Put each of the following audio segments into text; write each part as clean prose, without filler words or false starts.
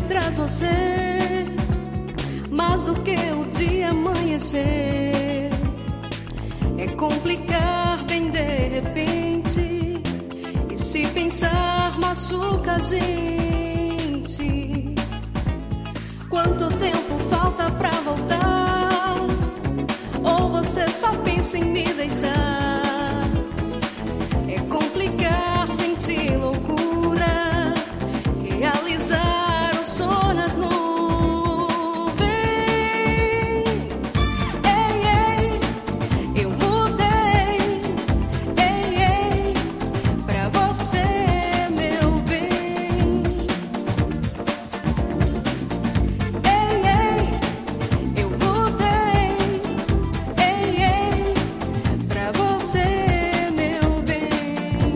traz você, mais do que o dia amanhecer. É complicar bem de repente, e se pensar machuca a gente. Quanto tempo falta pra voltar? Ou você só pensa em me deixar? É complicar, sentir loucura, realizar o sonho nas nuvens. Ei, ei, eu mudei. Ei, ei, pra você, meu bem. Ei, ei, eu mudei. Ei, ei, pra você, meu bem.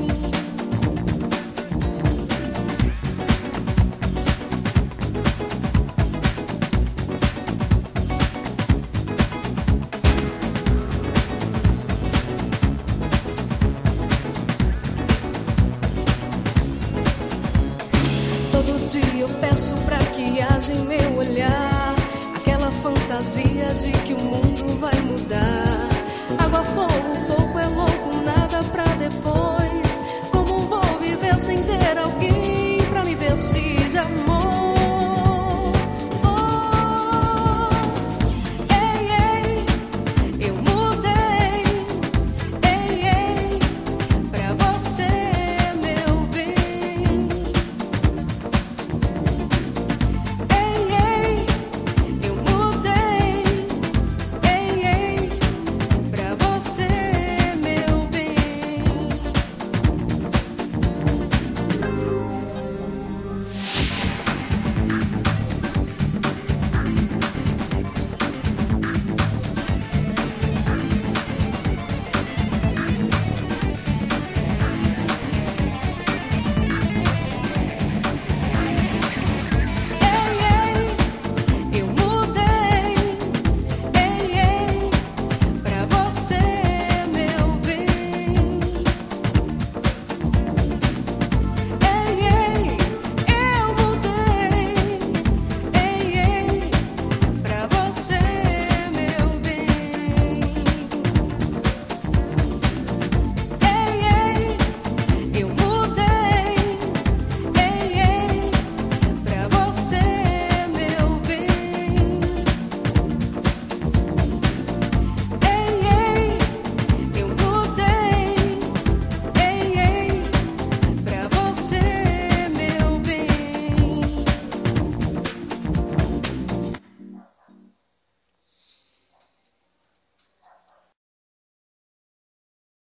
Todo dia eu peço pra que haja em meu olhar aquela fantasia de que o mundo vai mudar.